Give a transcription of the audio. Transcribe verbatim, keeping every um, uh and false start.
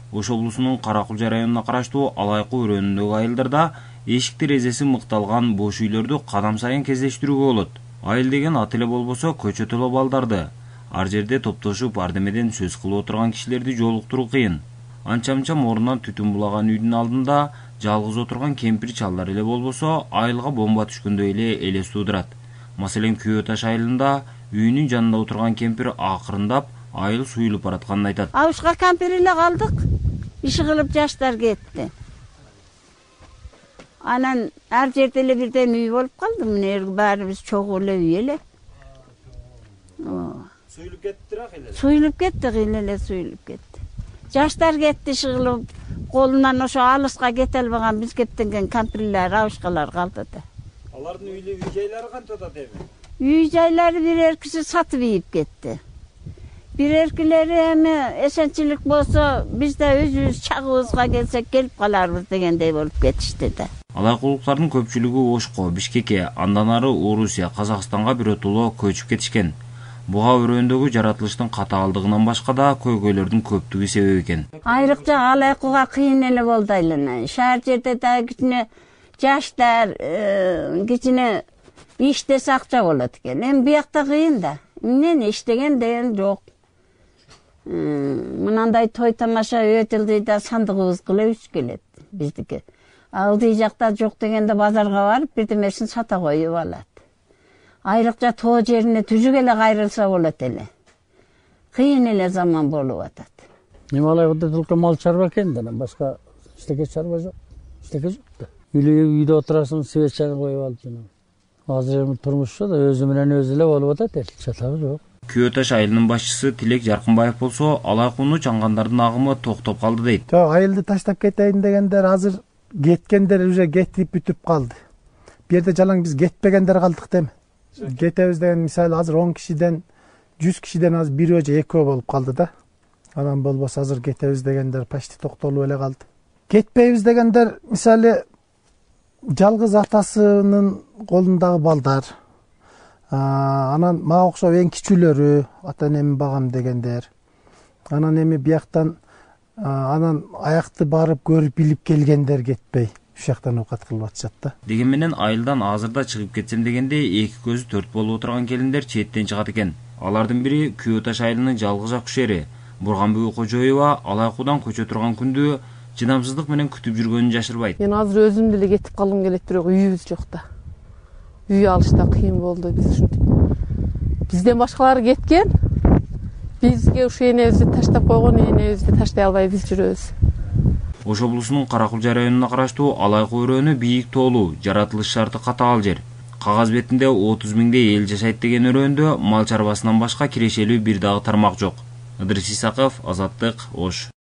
Ош облусунун Каракулча районуна караштуу Алайкы өрөөнүндөгү айылдарда эшик терезеси мыкталган бош үйлөрдү кадам сайын кездештирүүгө болот. Айыл деген ат эле болбосо көчө толо балдарды. Ар жерде топтошуп ардемеден сөз кылып отурган кишилерди жолуктуруу кыйын. Анча-мынча орунан түтүн булаган үйдүн алдында жалгыз отурган кемпир чалдар эле болбосо айылга бомба түшкөндөй эле элес туудурат. Маселен, Күйөө Таш айылында үйүнүн жанында отурган кемпир акырындап айыл суюлуп баратканын айтат. Абышка кемпир эле калдык. Иши кылып жаштар кетти. Анан ар жерде эле бирден үй болуп калды. Мына баарыбыз чогуу эле үй эле. Суюлуп кеттирак эле. Суюлуп кетти, эле суюлуп кетти. Жаштар кетти шыгылып, колунан ошо алыска кете албаган биз кеттенген кемпирлер, абышкалар калды да. Алардын үй жайлары кантип атат эми? Үй жайлары бир эркиси сатып ийип кетти. Бир эркилери эми эсенчилик болсо, биз да өзүбүз чагыбызга келсек келип каларбыз дегендей болуп кетишти да. Алайкулуктардын көпчүлүгү Ошко, Бишкекке, андан ары Орусия, Казакстанга биротоло көчүп кетишкен. Буга өрөөндөгү жаратылыштын катаалдыгынан башка да көйгөйлөрдүн көптүгү себеп экен. Айрыкча Алайкыга кыйын эле болду айлана. Шаар жерде да кичине жаштар, кичине иштесе акча болот экен. Эми биякта кыйын да. Эмнени иштеген деген жок. Мынандай той тамаша өтүлдүйдө сандыгыбыз кылып келет биздики. Алдый жакта жок дегенде базарга барып бирдемесин сата коюп алат. Айрыкча тоо жерине түзүк эле кайрылса болот эле. Кыйын эле заман болуп атат. Немалайгыда только мал чарба экен да, башка эчтеке чарба жок. Эчтеке жок да. Үйдө отурасың, свет чагын коюп алып жана. Азыр эми турмушчу да өзү менен өзү эле болуп атат, эл чатагы жок. Күйөө Таш айылынын башчысы Тилек Жаркынбаев болсо, Алайкууну чаңгандардын агымы токтоп калды дейт. Жок, айылды таштап кетейин дегендер азыр кеткендер уже кетип бүтүп калды. Бу жерде жалаң биз кетпегендер калдык деми. Кетебиз деген мисалы азыр он кишиден, жүз кишиден азыр бирөө же экөө болуп калды да. Анан болбосо азыр кетебиз дегендер почти токтолуп эле калды. Кетпейбиз дегендер мисалы жалгыз атасынын колундагы балдар. Анан мага окшоп эң кичүүлөрү, ата энеми багам дегендер. Анан эми бияктан анан аякты барып көрүп билип келгендер кетпей. Ушактан оокат кылып атышат да. Деген менен айылдан азырда чыгып кетсем дегенде эки көзү төрт болуп отурган келиндер четтен чыгат экен. Алардын бири Күйөө Таш айылынын жалгыз акушери Бурганбүгү Кожоева Алайкуудан көчө турган күндү чыдамсыздык менен күтүп жүргөнүн жашырбайт. Мен азыр өзүм деле кетип калгым келет, бирок үйүбүз жок да. Үй алышта кыйын болду биз үчүн. Бизден башкалар кеткен. Бизге ушу энебизди таштап койгон, энебизди таштай албай биз жүрөбүз. Ош облусунун Каракулча районуна караштуу Алайкы өрөөнү бийик тоолуу, жаратылыш шарты катаал жер. Кагаз бетинде отуз миңдей эл жашайт деген өрөөндө мал чарбасынан башка кирешелүү бир дагы тармак жок. Ыдырыс Исаков, Азаттык, Ош.